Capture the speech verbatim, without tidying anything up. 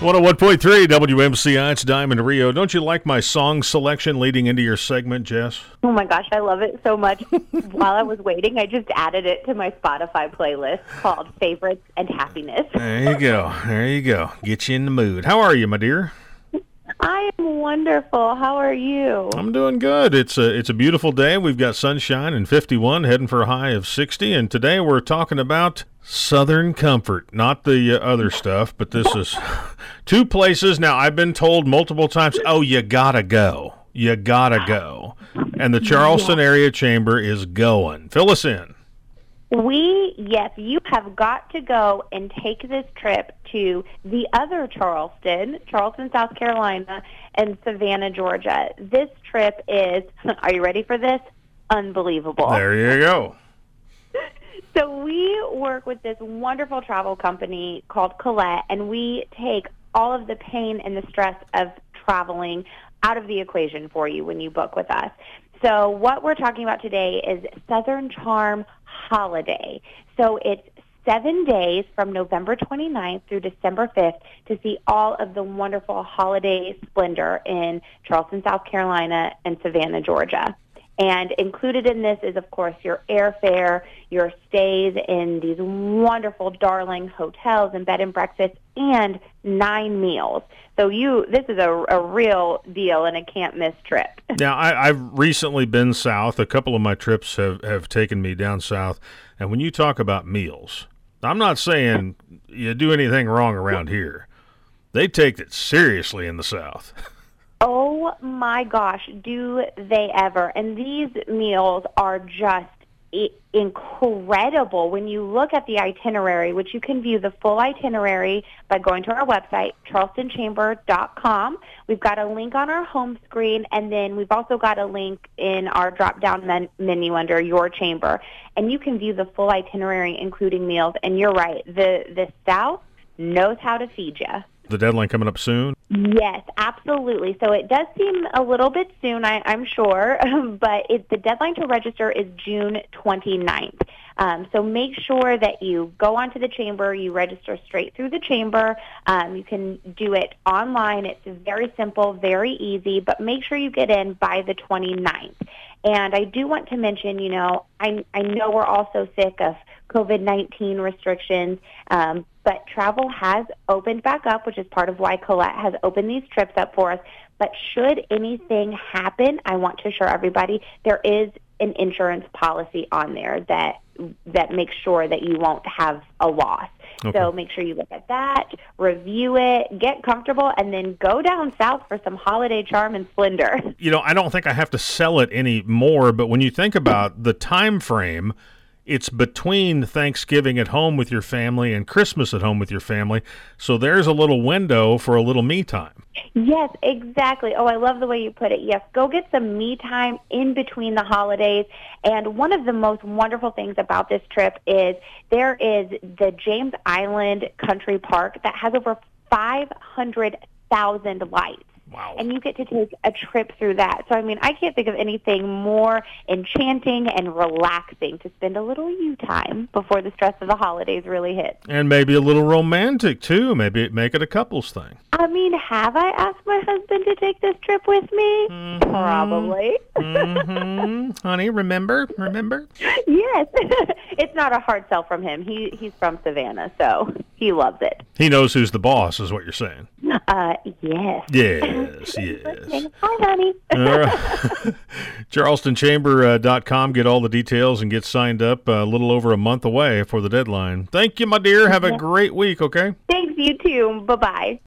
one oh one point three W M C I, it's Diamond Rio. Don't you like my song selection leading into your segment, Jess? Oh my gosh, I love it so much. While I was waiting, I just added it to my Spotify playlist called Favorites and Happiness. There you go. There you go. Get you in the mood. How are you, my dear? I am wonderful. How are you? I'm doing good. It's a it's a beautiful day. We've got sunshine and fifty-one, heading for a high of sixty. And today we're talking about Southern Comfort, not the uh, other stuff, but this is two places. Now, I've been told multiple times, oh, you gotta go. You gotta go. And the Charleston Area Chamber is going. Fill us in. We, yes, you have got to go and take this trip to the other Charleston, Charleston, South Carolina, and Savannah, Georgia. This trip is, are you ready for this? Unbelievable. There you go. So we work with this wonderful travel company called Colette, and we take all of the pain and the stress of traveling out of the equation for you when you book with us. So what we're talking about today is Southern Charm Holiday. So it's seven days from November twenty-ninth through December fifth to see all of the wonderful holiday splendor in Charleston, South Carolina, and Savannah, Georgia. And included in this is, of course, your airfare, your stays in these wonderful, darling hotels and bed and breakfast, and nine meals. So you, this is a, a real deal and a can't-miss trip. Now, I, I've recently been south. A couple of my trips have, have taken me down south. And when you talk about meals, I'm not saying you do anything wrong around here. They take it seriously in the South. Oh, my gosh, do they ever. And these meals are just I- incredible. When you look at the itinerary, which you can view the full itinerary by going to our website, charleston chamber dot com. We've got a link on our home screen, and then we've also got a link in our drop-down men- menu under Your Chamber. And you can view the full itinerary, including meals. And you're right, the, the South knows how to feed you. The deadline coming up soon? Yes, absolutely. So it does seem a little bit soon, I, I'm sure, but it, the deadline to register is June twenty-ninth. Um, so make sure that you go onto the Chamber, you register straight through the Chamber. Um, you can do it online. It's very simple, very easy, but make sure you get in by the twenty-ninth. And I do want to mention, you know, I, I know we're all so sick of COVID nineteen restrictions, um, but travel has opened back up, which is part of why Colette has opened these trips up for us. But should anything happen, I want to assure everybody there is an insurance policy on there that that makes sure that you won't have a loss. Okay. So make sure you look at that, review it, get comfortable, and then go down south for some holiday charm and splendor. You know, I don't think I have to sell it anymore, but when you think about the time frame, it's between Thanksgiving at home with your family and Christmas at home with your family. So there's a little window for a little me time. Yes, exactly. Oh, I love the way you put it. Yes, go get some me time in between the holidays. And one of the most wonderful things about this trip is there is the James Island Country Park that has over five hundred thousand lights. Wow. And you get to take a trip through that. So, I mean, I can't think of anything more enchanting and relaxing to spend a little you time before the stress of the holidays really hits. And maybe a little romantic, too. Maybe make it a couples thing. I mean, have I asked my husband to take this trip with me? Mm-hmm. Probably. Mm-hmm. Honey, remember? Remember? Yes. It's not a hard sell from him. He He's from Savannah, so he loves it. He knows who's the boss, is what you're saying. Uh, yes. Yes, yes. Hi, honey. All right. charleston chamber dot com. Get all the details and get signed up. A little over a month away for the deadline. Thank you, my dear. Have a great week, okay? Thanks, you too. Bye-bye.